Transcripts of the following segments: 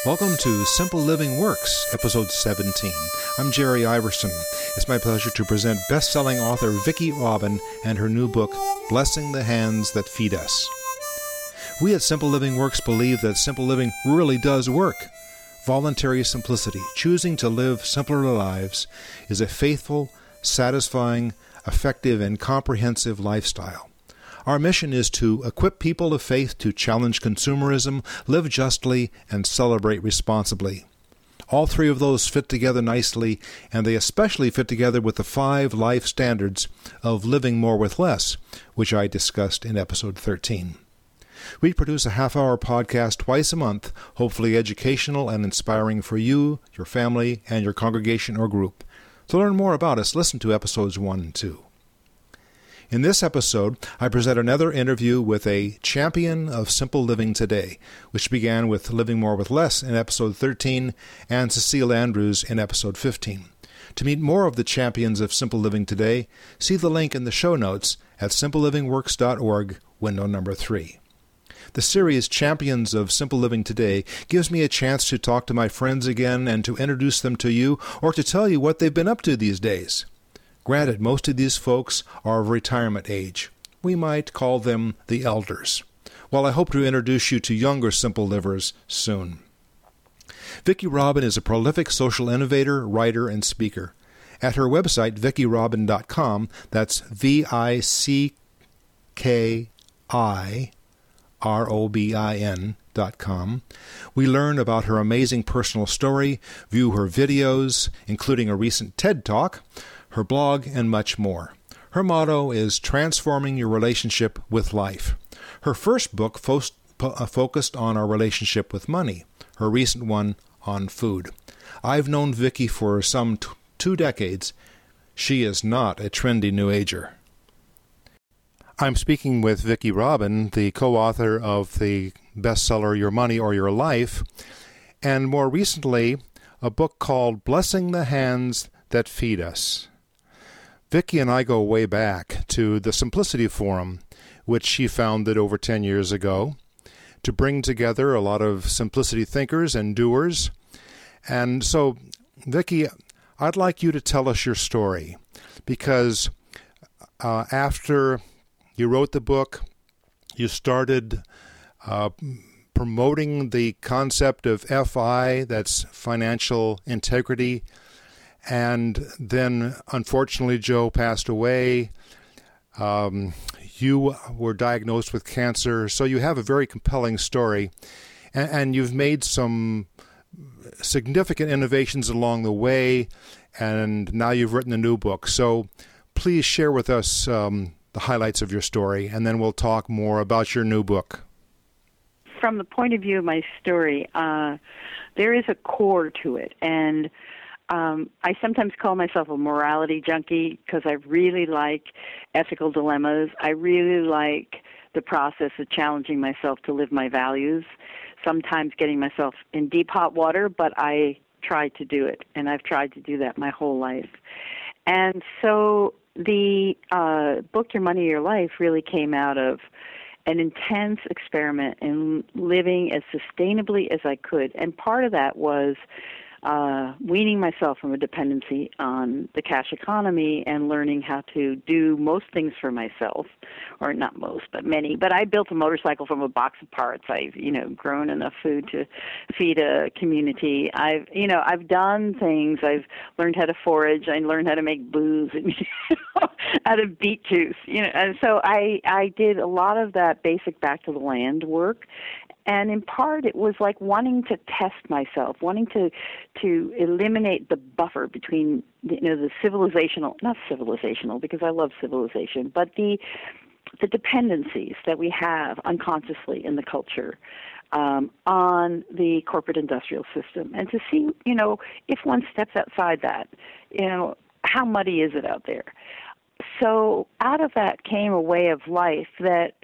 Welcome to Simple Living Works, Episode 17. I'm Jerry Iverson. It's my pleasure to present best-selling author Vicki Robin and her new book, Blessing the Hands That Feed Us. We at Simple Living Works believe that simple living really does work. Voluntary simplicity, choosing to live simpler lives, is a faithful, satisfying, effective, and comprehensive lifestyle. Our mission is to equip people of faith to challenge consumerism, live justly, and celebrate responsibly. All three of those fit together nicely, and they especially fit together with the 5 life standards of living more with less, which I discussed in Episode 13. We produce a half-hour podcast twice a month, hopefully educational and inspiring for you, your family, and your congregation or group. To learn more about us, listen to Episodes 1 and 2. In this episode, I present another interview with a champion of simple living today, which began with Living More with Less in Episode 13 and Cecile Andrews in Episode 15. To meet more of the champions of simple living today, see the link in the show notes at simplelivingworks.org, window number 3. The series Champions of Simple Living Today gives me a chance to talk to my friends again and to introduce them to you or to tell you what they've been up to these days. Granted, most of these folks are of retirement age. We might call them the elders. While I hope to introduce you to younger simple livers soon. Vicki Robin is a prolific social innovator, writer, and speaker. At her website, VickiRobin.com, that's VICKIROBIN.com, we learn about her amazing personal story, view her videos, including a recent TED Talk, her blog, and much more. Her motto is transforming your relationship with life. Her first book focused on our relationship with money. Her recent one on food. I've known Vicki for some 2 decades. She is not a trendy New Ager. I'm speaking with Vicki Robin, the co-author of the bestseller Your Money or Your Life, and more recently, a book called Blessing the Hands That Feed Us. Vicki and I go way back to the Simplicity Forum, which she founded over 10 years ago, to bring together a lot of simplicity thinkers and doers. And so, Vicki, I'd like you to tell us your story, because after you wrote the book, you started promoting the concept of FI, that's financial integrity, and then, unfortunately, Joe passed away. You were diagnosed with cancer, so you have a very compelling story. And you've made some significant innovations along the way, and now you've written a new book. So please share with us the highlights of your story, and then we'll talk more about your new book. From the point of view of my story, there is a core to it, and I sometimes call myself a morality junkie because I really like ethical dilemmas. I really like the process of challenging myself to live my values, sometimes getting myself in deep hot water, but I try to do it, and I've tried to do that my whole life. And so the book, Your Money, Your Life, really came out of an intense experiment in living as sustainably as I could. And part of that was weaning myself from a dependency on the cash economy and learning how to do most things for myself, or not most, but many. But I built a motorcycle from a box of parts. I've, grown enough food to feed a community. I've done things. I've learned how to forage. I learned how to make booze and out of beet juice. And so I did a lot of that basic back to the land work. And in part, it was like wanting to test myself, wanting to eliminate the buffer between, the civilizational, not civilizational, because I love civilization, but the dependencies that we have unconsciously in the culture on the corporate industrial system. And to see, if one steps outside that, how muddy is it out there? So out of that came a way of life that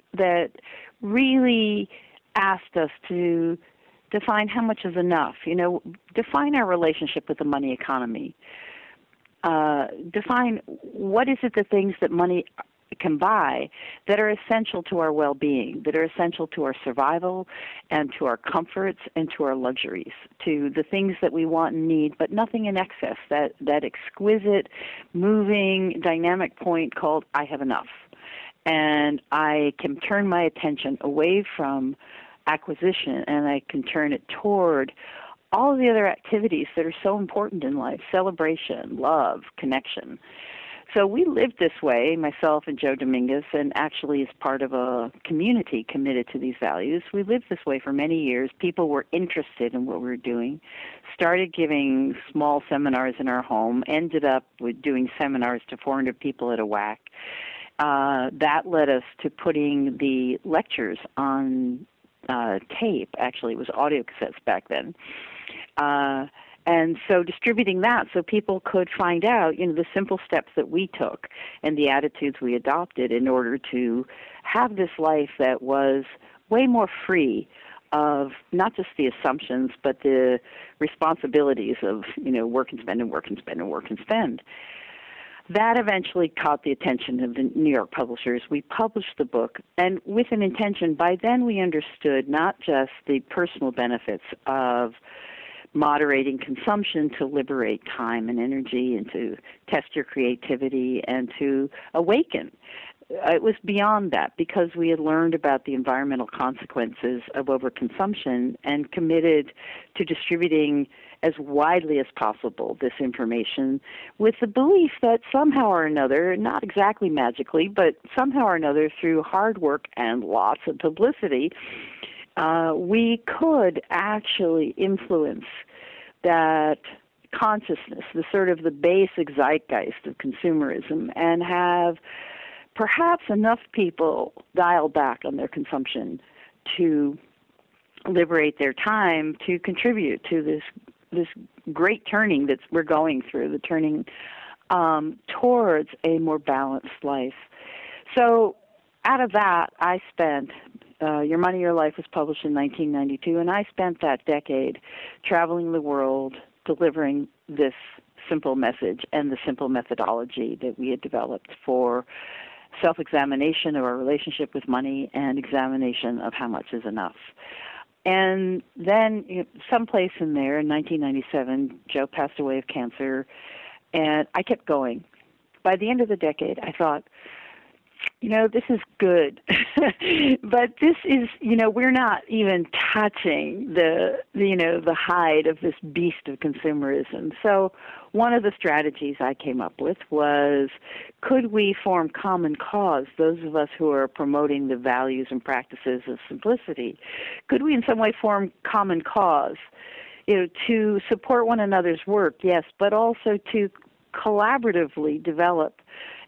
really asked us to define how much is enough, define our relationship with the money economy, define what is it the things that money can buy that are essential to our well-being, that are essential to our survival and to our comforts and to our luxuries, to the things that we want and need, but nothing in excess, that exquisite, moving, dynamic point called I have enough. And I can turn my attention away from acquisition, and I can turn it toward all of the other activities that are so important in life: celebration, love, connection. So we lived this way, myself and Joe Dominguez, and actually as part of a community committed to these values. We lived this way for many years. People were interested in what we were doing, started giving small seminars in our home, ended up with doing seminars to 400 people at a whack. That led us to putting the lectures on tape. Actually, it was audio cassettes back then. And so distributing that so people could find out, the simple steps that we took and the attitudes we adopted in order to have this life that was way more free of not just the assumptions, but the responsibilities of, work and spend and work and spend and work and spend. That eventually caught the attention of the New York publishers. We published the book, and with an intention. By then we understood not just the personal benefits of moderating consumption to liberate time and energy and to test your creativity and to awaken. It was beyond that, because we had learned about the environmental consequences of overconsumption and committed to distributing as widely as possible this information with the belief that somehow or another, not exactly magically, but somehow or another through hard work and lots of publicity, we could actually influence that consciousness, the basic zeitgeist of consumerism, and have perhaps enough people dial back on their consumption to liberate their time to contribute to this great turning that we're going through, the turning towards a more balanced life. So out of that, I spent Your Money, Your Life was published in 1992, and I spent that decade traveling the world delivering this simple message and the simple methodology that we had developed for self-examination of our relationship with money and examination of how much is enough. And then someplace in there in 1997, Joe passed away of cancer, and I kept going. By the end of the decade, I thought, this is good, but this is, we're not even touching the hide of this beast of consumerism. So one of the strategies I came up with was, could we form common cause, those of us who are promoting the values and practices of simplicity? Could we in some way form common cause, to support one another's work, yes, but also to collaboratively develop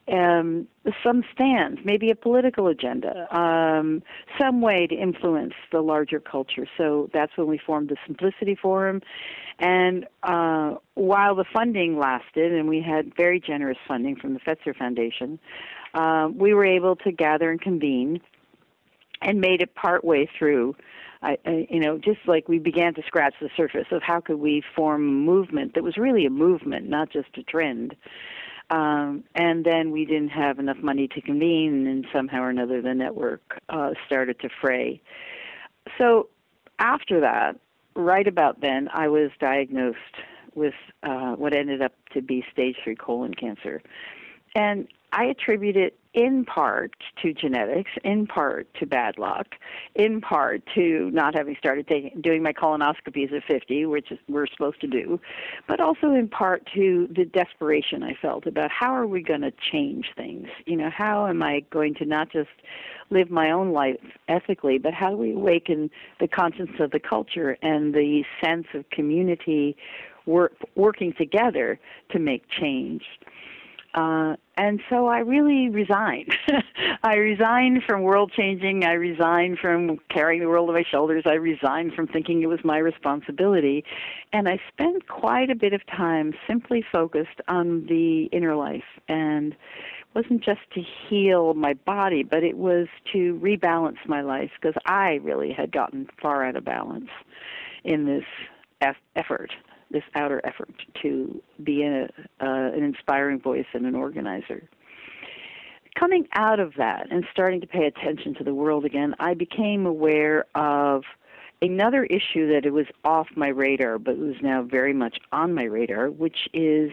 some stands, maybe a political agenda, some way to influence the larger culture. So that's when we formed the Simplicity Forum. And while the funding lasted, and we had very generous funding from the Fetzer Foundation, we were able to gather and convene and made it partway through. Just like we began to scratch the surface of how could we form a movement that was really a movement, not just a trend. And then we didn't have enough money to convene, and somehow or another the network started to fray. So after that, right about then, I was diagnosed with what ended up to be stage 3 colon cancer. And I attribute it in part to genetics, in part to bad luck, in part to not having started doing my colonoscopies at 50, which we're supposed to do, but also in part to the desperation I felt about how are we going to change things? How am I going to not just live my own life ethically, but how do we awaken the conscience of the culture and the sense of community working together to make change? And so I really resigned. I resigned from world changing. I resigned from carrying the world on my shoulders. I resigned from thinking it was my responsibility. And I spent quite a bit of time simply focused on the inner life. And it wasn't just to heal my body, but it was to rebalance my life, because I really had gotten far out of balance in this effort. This outer effort to be an inspiring voice and an organizer. coming out of that and starting to pay attention to the world again, I became aware of another issue that it was off my radar, but was now very much on my radar, which is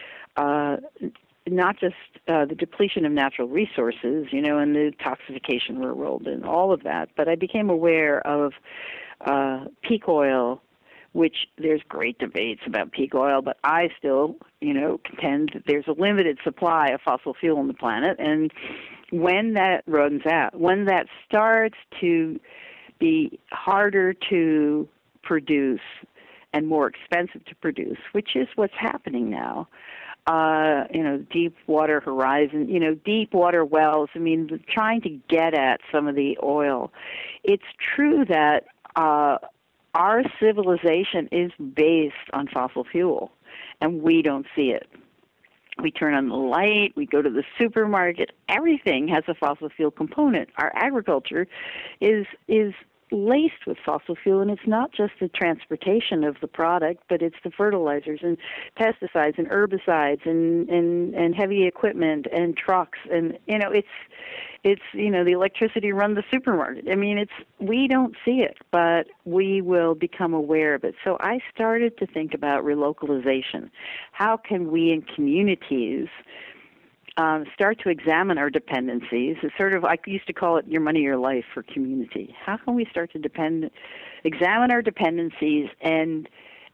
not just the depletion of natural resources, and the toxification world and all of that, but I became aware of peak oil, which there's great debates about peak oil, but I still, contend that there's a limited supply of fossil fuel on the planet, and when that runs out, when that starts to be harder to produce and more expensive to produce, which is what's happening now, deep water horizon, deep water wells, trying to get at some of the oil. It's true that our civilization is based on fossil fuel, and we don't see it. We turn on the light, we go to the supermarket, everything has a fossil fuel component. Our agriculture is laced with fossil fuel, and it's not just the transportation of the product, but it's the fertilizers and pesticides and herbicides and heavy equipment and trucks, and it's the electricity run the supermarket. We don't see it, but we will become aware of it. So I started to think about relocalization. How can we in communities start to examine our dependencies? It's sort of, I used to call it your money, your life for community. How can we start to examine our dependencies and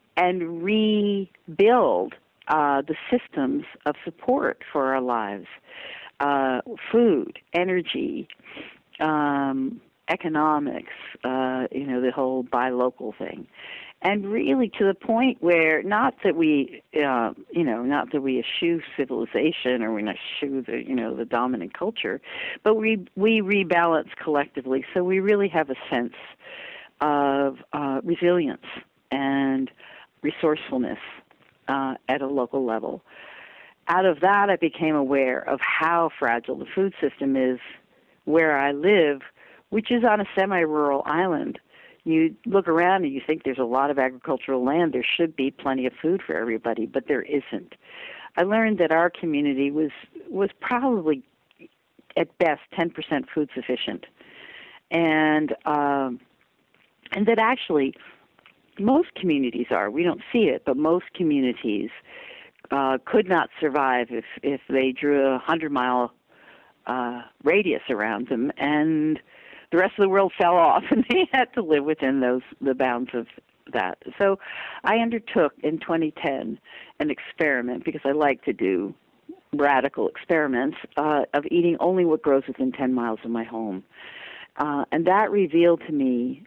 rebuild the systems of support for our lives? Food, energy, economics, the whole buy local thing. And really to the point where not that we eschew civilization or we eschew the dominant culture, but we rebalance collectively. So we really have a sense of resilience and resourcefulness at a local level. Out of that, I became aware of how fragile the food system is where I live, which is on a semi-rural island. You look around and you think there's a lot of agricultural land. There should be plenty of food for everybody, but there isn't. I learned that our community was probably, at best, 10% food sufficient, and that actually most communities are. We don't see it, but most communities could not survive if they drew a 100-mile radius around them, and the rest of the world fell off, and they had to live within the bounds of that. So I undertook in 2010 an experiment, because I like to do radical experiments, of eating only what grows within 10 miles of my home. And that revealed to me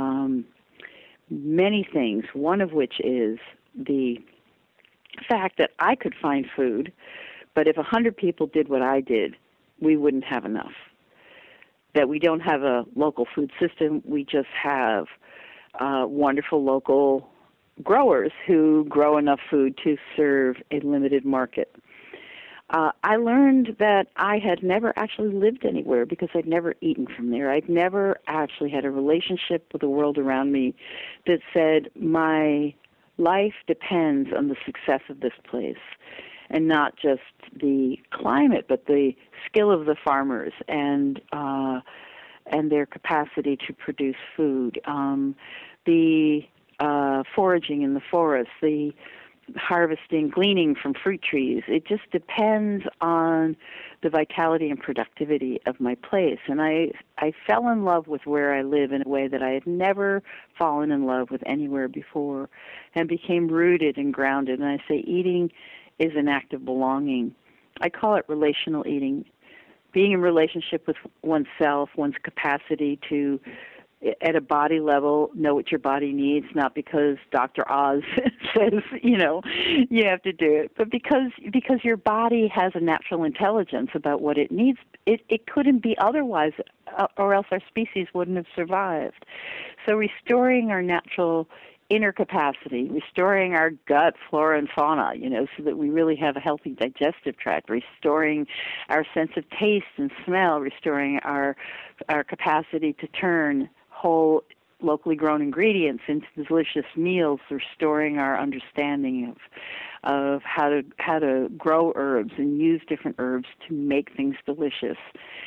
many things, one of which is the fact that I could find food, but if 100 people did what I did, we wouldn't have enough. That we don't have a local food system, we just have wonderful local growers who grow enough food to serve a limited market. I learned that I had never actually lived anywhere because I'd never eaten from there. I'd never actually had a relationship with the world around me that said my life depends on the success of this place, and not just the climate, but the skill of the farmers and their capacity to produce food, the foraging in the forest, the harvesting, gleaning from fruit trees. It just depends on the vitality and productivity of my place. And I fell in love with where I live in a way that I had never fallen in love with anywhere before, and became rooted and grounded. And I say eating is an act of belonging. I call it relational eating. Being in relationship with oneself, one's capacity to, at a body level, know what your body needs, not because Dr. Oz says, you have to do it, but because your body has a natural intelligence about what it needs. It couldn't be otherwise, or else our species wouldn't have survived. So restoring our natural inner capacity, restoring our gut flora and fauna, so that we really have a healthy digestive tract, restoring our sense of taste and smell, restoring our capacity to turn whole locally grown ingredients into delicious meals, restoring our understanding of how to grow herbs and use different herbs to make things delicious.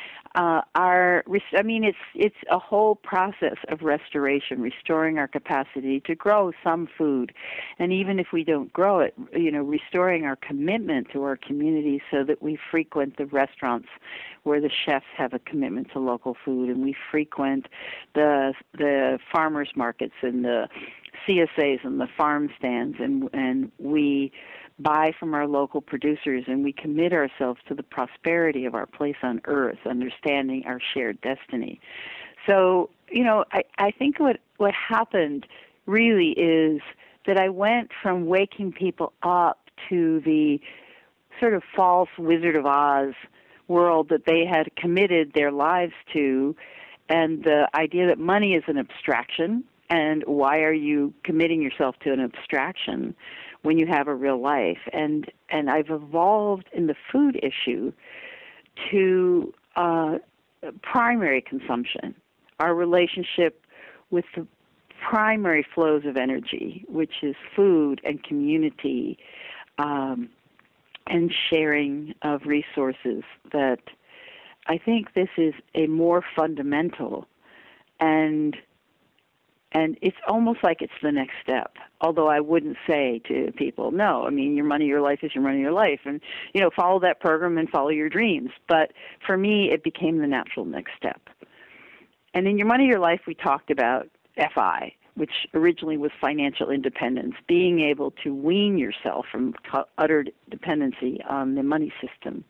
It's a whole process of restoration, restoring our capacity to grow some food, and even if we don't grow it, restoring our commitment to our community so that we frequent the restaurants where the chefs have a commitment to local food, and we frequent the farmers markets and the CSAs and the farm stands, and we buy from our local producers, and we commit ourselves to the prosperity of our place on earth, understanding our shared destiny. So, I think what happened really is that I went from waking people up to the sort of false Wizard of Oz world that they had committed their lives to, and the idea that money is an abstraction, and why are you committing yourself to an abstraction when you have a real life? And I've evolved in the food issue to primary consumption, our relationship with the primary flows of energy, which is food and community, and sharing of resources. That I think this is a more fundamental, and it's almost like it's the next step, although I wouldn't say to people, no, your money, your life is your money, your life, and, follow that program and follow your dreams. But for me, it became the natural next step. And in Your Money, Your Life, we talked about FI, which originally was financial independence, being able to wean yourself from utter dependency on the money system.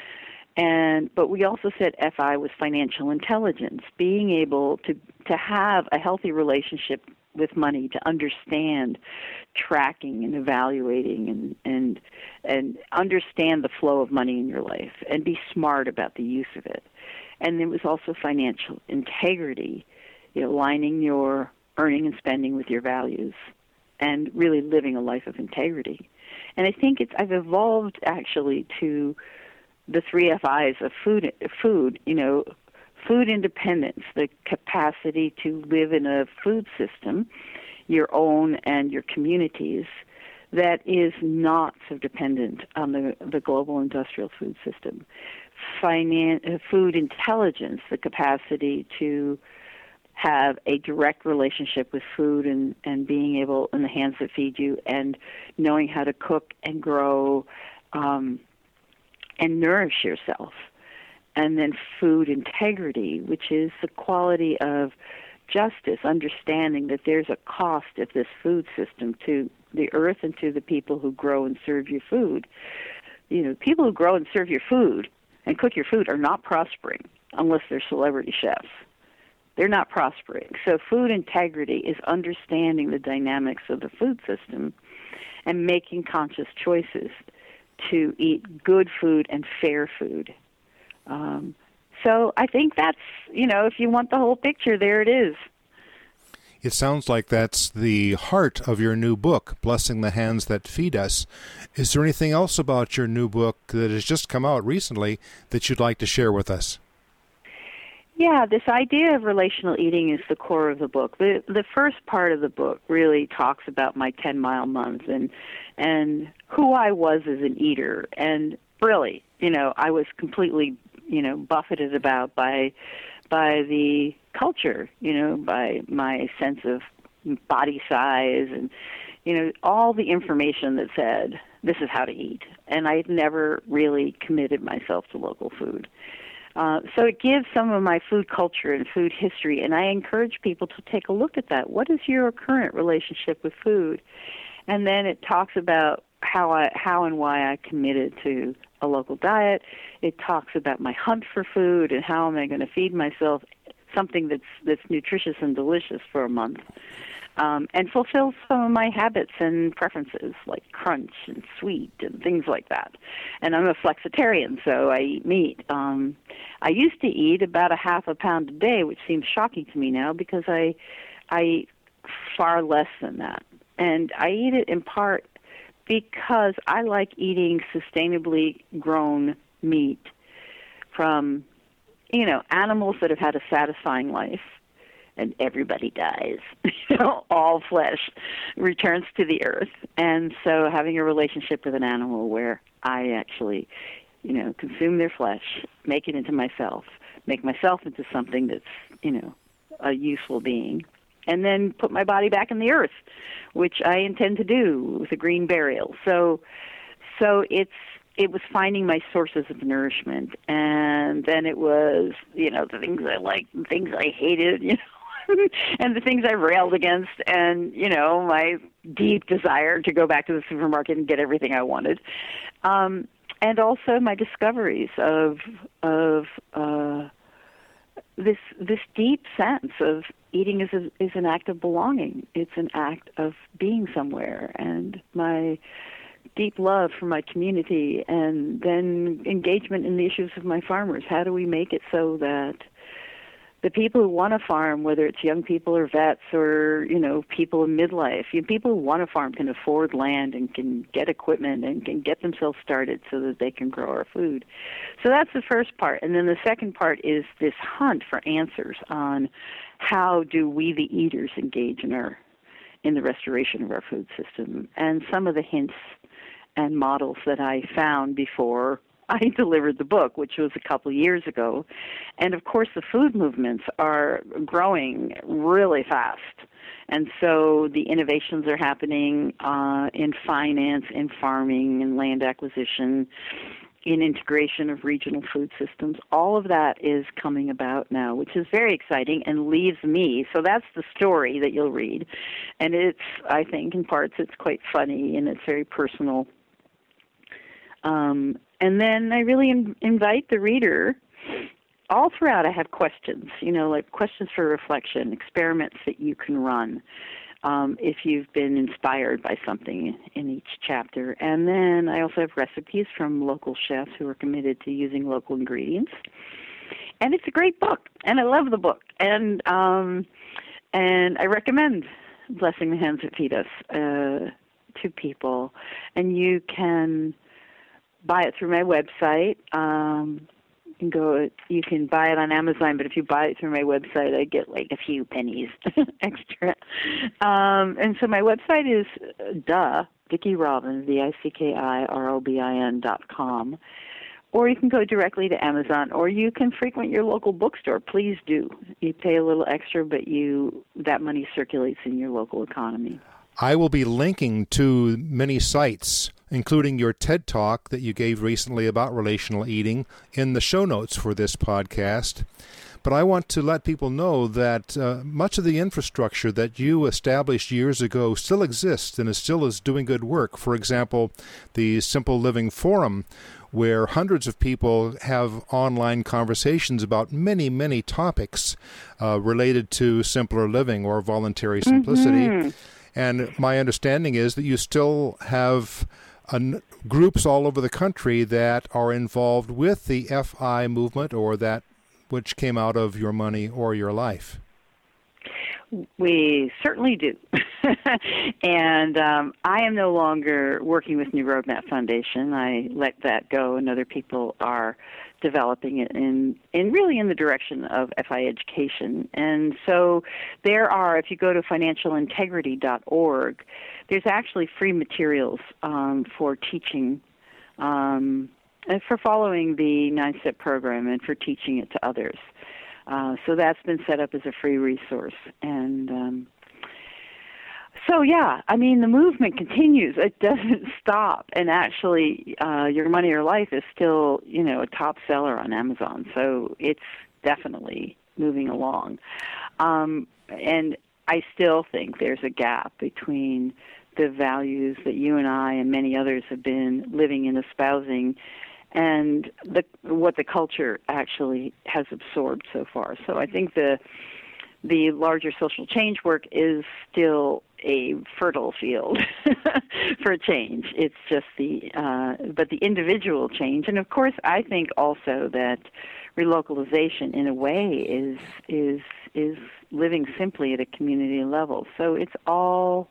But we also said FI was financial intelligence, being able to have a healthy relationship with money, to understand tracking and evaluating and understand the flow of money in your life and be smart about the use of it. And there was also financial integrity, aligning your earning and spending with your values and really living a life of integrity. And I think I've evolved actually to the 3 FIs of food, food independence, the capacity to live in a food system, your own and your communities, that is not so dependent on the global industrial food system. Food intelligence, the capacity to have a direct relationship with food and being able, in the hands that feed you, and knowing how to cook and grow and nourish yourself. And then food integrity, which is the quality of justice, understanding that there's a cost of this food system to the earth and to the people who grow and serve your food. People who grow and serve your food and cook your food are not prospering unless they're celebrity chefs. They're not prospering. So food integrity is understanding the dynamics of the food system and making conscious choices to eat good food and fair food. So I think that's, if you want the whole picture, there it is. It sounds like that's the heart of your new book, Blessing the Hands That Feed Us. Is there anything else about your new book that has just come out recently that you'd like to share with us? Yeah, this idea of relational eating is the core of the book. The first part of the book really talks about my 10-mile month and who I was as an eater. And really, I was completely, buffeted about by the culture, by my sense of body size and, all the information that said this is how to eat. And I'd never really committed myself to local food. So it gives some of my food culture and food history, and I encourage people to take a look at that. What is your current relationship with food? And then it talks about how and why I committed to a local diet. It talks about my hunt for food and how am I going to feed myself something that's nutritious and delicious for a month, and fulfill some of my habits and preferences like crunch and sweet and things like that. And I'm a flexitarian, so I eat meat. I used to eat about 1/2 pound a day, which seems shocking to me now because I eat far less than that. And I eat it in part because I like eating sustainably grown meat from, animals that have had a satisfying life and everybody dies. All flesh returns to the earth. And so having a relationship with an animal where I actually, consume their flesh, make it into myself, make myself into something that's, a useful being, and then put my body back in the earth, which I intend to do with a green burial. So it was finding my sources of nourishment, and then it was, the things I liked and things I hated, and the things I railed against, and, my deep desire to go back to the supermarket and get everything I wanted. And also my discoveries of this deep sense of eating is an act of belonging. It's an act of being somewhere, and my deep love for my community, and then engagement in the issues of my farmers. How do we make it so that the people who want to farm, whether it's young people or vets or, people in midlife, people who want to farm can afford land and can get equipment and can get themselves started so that they can grow our food. So that's the first part. And then the second part is this hunt for answers on how do we, the eaters, engage in the restoration of our food system. And some of the hints and models that I found before I delivered the book, which was a couple of years ago. And, of course, the food movements are growing really fast. And so the innovations are happening in finance, in farming, in land acquisition, in integration of regional food systems. All of that is coming about now, which is very exciting and leaves me. So that's the story that you'll read. And it's, I think, in parts, it's quite funny and it's very personal. And then I really invite the reader. All throughout I have questions, like questions for reflection, experiments that you can run if you've been inspired by something in each chapter. And then I also have recipes from local chefs who are committed to using local ingredients. And it's a great book, and I love the book. And I recommend Blessing the Hands That Feed Us to people. And you can buy it through my website. You can buy it on Amazon, but if you buy it through my website, I get like a few pennies extra. And so my website is Vicki Robin, VICKIROBIN.com. Or you can go directly to Amazon, or you can frequent your local bookstore. Please do. You pay a little extra, but that money circulates in your local economy. I will be linking to many sites, including your TED Talk that you gave recently about relational eating, in the show notes for this podcast. But I want to let people know that much of the infrastructure that you established years ago still exists and still is doing good work. For example, the Simple Living Forum, where hundreds of people have online conversations about many, many topics related to simpler living or voluntary simplicity. Mm-hmm. And my understanding is that you still have groups all over the country that are involved with the FI movement, or that which came out of your money or your life. We certainly do. And I am no longer working with New Roadmap Foundation. I let that go, and other people are developing it really in the direction of FI education. And so there are, if you go to financialintegrity.org, there's actually free materials for teaching, and for following the 9-step program and for teaching it to others. So that's been set up as a free resource. And so, yeah, I mean, the movement continues. It doesn't stop. And actually, Your Money, Your Life is still, a top seller on Amazon. So it's definitely moving along. And I still think there's a gap between the values that you and I and many others have been living and espousing and what the culture actually has absorbed so far. So I think the larger social change work is still a fertile field for change. It's just but the individual change, and of course, I think also that relocalization, in a way, is living simply at a community level. So it's all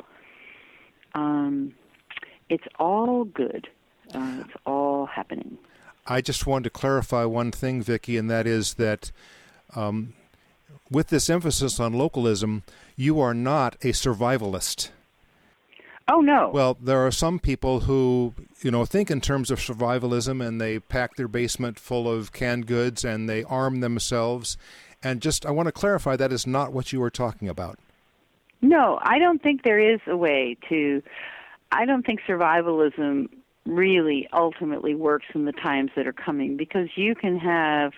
good. It's all happening. I just wanted to clarify one thing, Vicki, and that is that with this emphasis on localism, you are not a survivalist. Oh, no. Well, there are some people who, think in terms of survivalism, and they pack their basement full of canned goods and they arm themselves. And I want to clarify, that is not what you are talking about. No, I don't think there is a way I don't think survivalism really ultimately works in the times that are coming, because you can have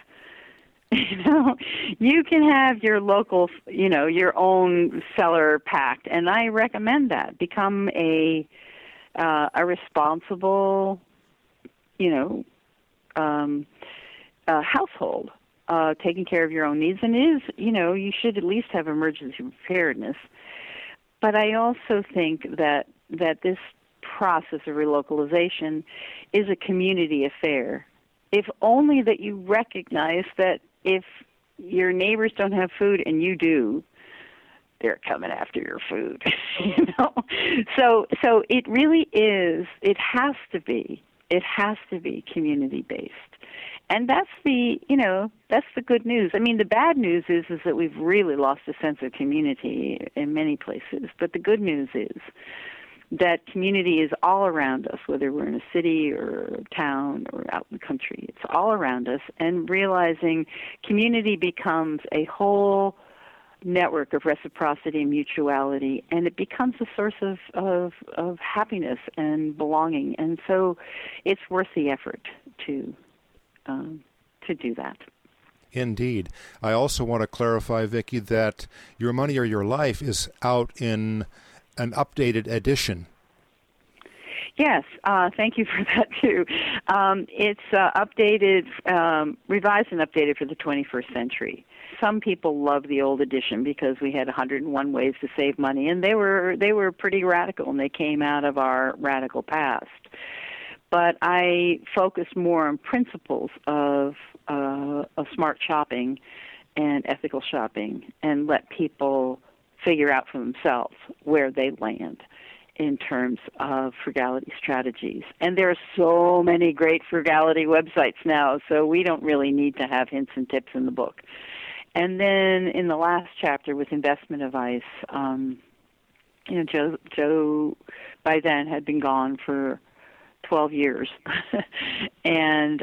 your local, your own cellar packed, and I recommend that. Become a responsible, household, taking care of your own needs, and you should at least have emergency preparedness. But I also think that this process of relocalization is a community affair. If only that you recognize that if your neighbors don't have food and you do, they're coming after your food. So it really is. It has to be community based. And that's the good news. I mean, the bad news is that we've really lost a sense of community in many places. But the good news is that community is all around us, whether we're in a city or a town or out in the country. It's all around us, and realizing community becomes a whole network of reciprocity and mutuality, and it becomes a source of happiness and belonging. And so it's worth the effort to do that. Indeed. I also want to clarify, Vicki, that Your Money or Your Life is out in an updated edition. Yes, thank you for that too. It's updated, revised and updated for the 21st century. Some people love the old edition because we had 101 ways to save money, and they were pretty radical, and they came out of our radical past. But I focused more on principles of smart shopping and ethical shopping, and let people figure out for themselves where they land in terms of frugality strategies. And there are so many great frugality websites now, so we don't really need to have hints and tips in the book. And then in the last chapter with investment advice, Joe by then had been gone for 12 years, and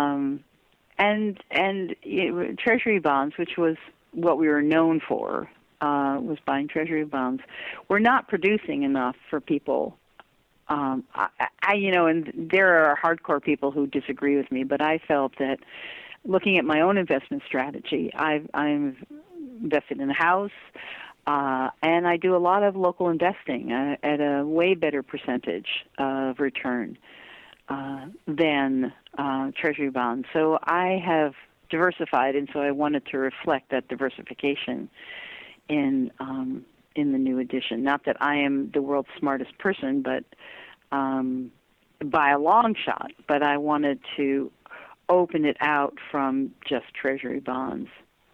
Treasury bonds, which was what we were known for, was buying Treasury bonds, were not producing enough for people. And there are hardcore people who disagree with me, but I felt that looking at my own investment strategy, I'm invested in a house, and I do a lot of local investing at a way better percentage of return than Treasury bonds. So I have diversified, and so I wanted to reflect that diversification in the new edition. Not that I am the world's smartest person, but by a long shot. But I wanted to open it out from just Treasury bonds.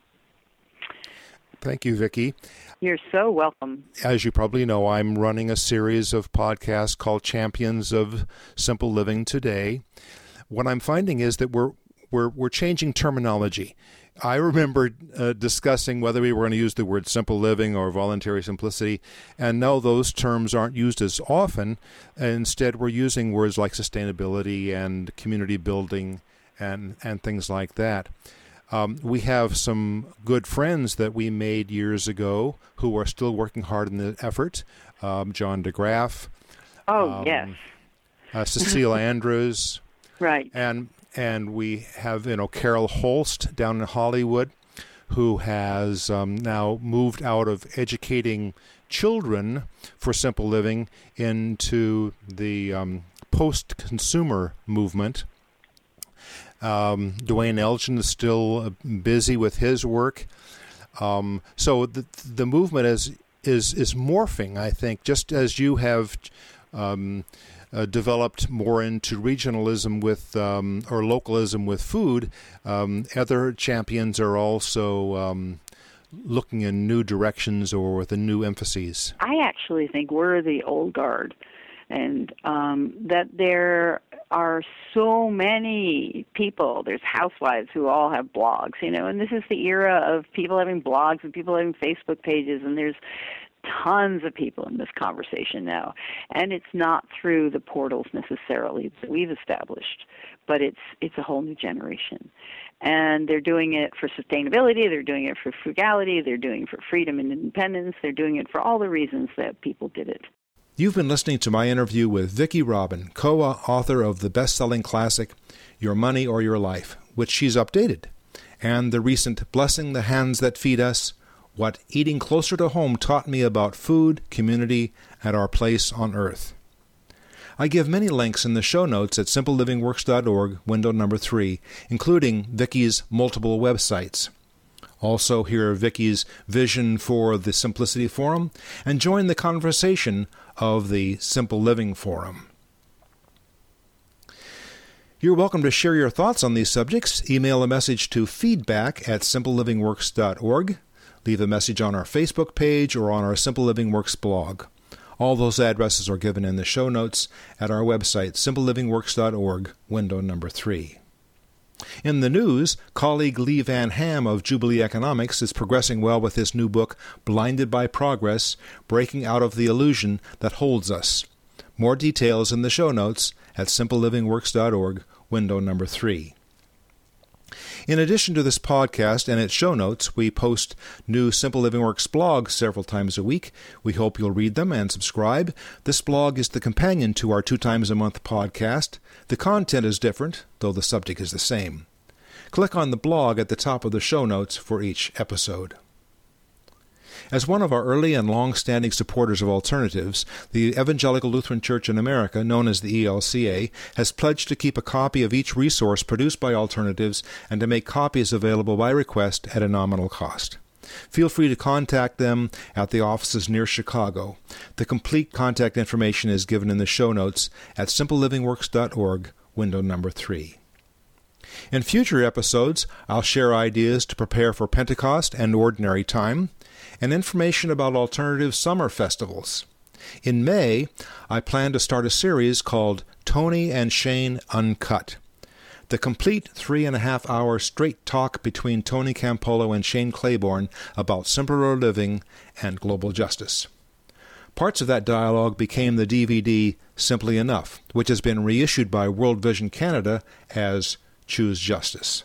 Thank you, Vicki. You're so welcome. As you probably know, I'm running a series of podcasts called Champions of Simple Living Today. What I'm finding is that we're changing terminology. I remember discussing whether we were going to use the word simple living or voluntary simplicity, and now those terms aren't used as often. Instead, we're using words like sustainability and community building and things like that. We have some good friends that we made years ago who are still working hard in the effort. John DeGraff. Oh, yes. Cecile Andrews. Right. And we have, Carol Holst down in Hollywood, who has now moved out of educating children for simple living into the post-consumer movement. Dwayne Elgin is still busy with his work. So the movement is morphing, I think, just as you have developed more into regionalism with or localism with food. Other champions are also looking in new directions or with a new emphases. I actually think we're the old guard, and that there are so many people. There's housewives who all have blogs, and this is the era of people having blogs and people having Facebook pages, and there's tons of people in this conversation now. And it's not through the portals necessarily that we've established, but it's a whole new generation. And they're doing it for sustainability, they're doing it for frugality, they're doing it for freedom and independence, they're doing it for all the reasons that people did it. You've been listening to my interview with Vicki Robin, co-author of the best-selling classic Your Money or Your Life, which she's updated, and the recent Blessing the Hands That Feed Us, What Eating Closer to Home Taught Me About Food, Community, and Our Place on Earth. I give many links in the show notes at simplelivingworks.org, window number 3, including Vicki's multiple websites. Also hear Vicki's vision for the Simplicity Forum, and join the conversation of the Simple Living Forum. You're welcome to share your thoughts on these subjects. Email a message to feedback@simplelivingworks.org. Leave a message on our Facebook page or on our Simple Living Works blog. All those addresses are given in the show notes at our website, simplelivingworks.org, window number 3. In the news, colleague Lee Van Ham of Jubilee Economics is progressing well with his new book, Blinded by Progress, Breaking Out of the Illusion That Holds Us. More details in the show notes at simplelivingworks.org, window number 3. In addition to this podcast and its show notes, we post new Simple Living Works blogs several times a week. We hope you'll read them and subscribe. This blog is the companion to our 2 times a month podcast. The content is different, though the subject is the same. Click on the blog at the top of the show notes for each episode. As one of our early and long-standing supporters of alternatives, the Evangelical Lutheran Church in America, known as the ELCA, has pledged to keep a copy of each resource produced by alternatives and to make copies available by request at a nominal cost. Feel free to contact them at the offices near Chicago. The complete contact information is given in the show notes at simplelivingworks.org, window number 3. In future episodes, I'll share ideas to prepare for Pentecost and Ordinary Time, and information about alternative summer festivals. In May, I plan to start a series called Tony and Shane Uncut, the complete 3.5-hour straight talk between Tony Campolo and Shane Claiborne about simpler living and global justice. Parts of that dialogue became the DVD Simply Enough, which has been reissued by World Vision Canada as Choose Justice.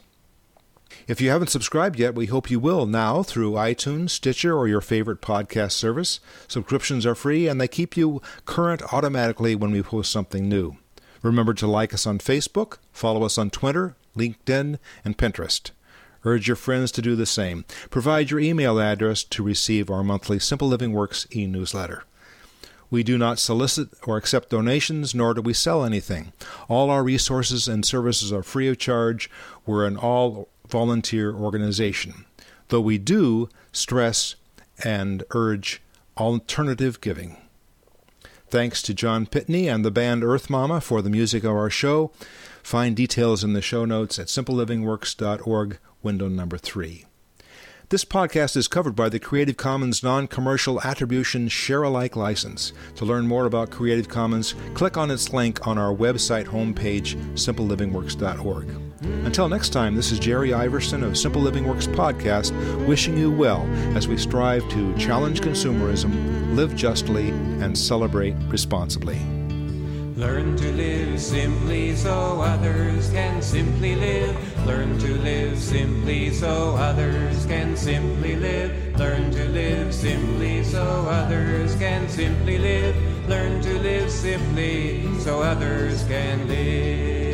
If you haven't subscribed yet, we hope you will now through iTunes, Stitcher, or your favorite podcast service. Subscriptions are free, and they keep you current automatically when we post something new. Remember to like us on Facebook, follow us on Twitter, LinkedIn, and Pinterest. Urge your friends to do the same. Provide your email address to receive our monthly Simple Living Works e-newsletter. We do not solicit or accept donations, nor do we sell anything. All our resources and services are free of charge. We're an all-volunteer organization, though we do stress and urge alternative giving. Thanks to John Pitney and the band Earth Mama for the music of our show. Find details in the show notes at simplelivingworks.org, window number 3. This podcast is covered by the Creative Commons Non-Commercial Attribution Share-alike license. To learn more about Creative Commons, click on its link on our website homepage, simplelivingworks.org. Until next time, this is Jerry Iverson of Simple Living Works Podcast, wishing you well as we strive to challenge consumerism, live justly, and celebrate responsibly. Learn to live simply so others can simply live. Learn to live simply so others can simply live. Learn to live simply so others can simply live. Learn to live simply so others can live.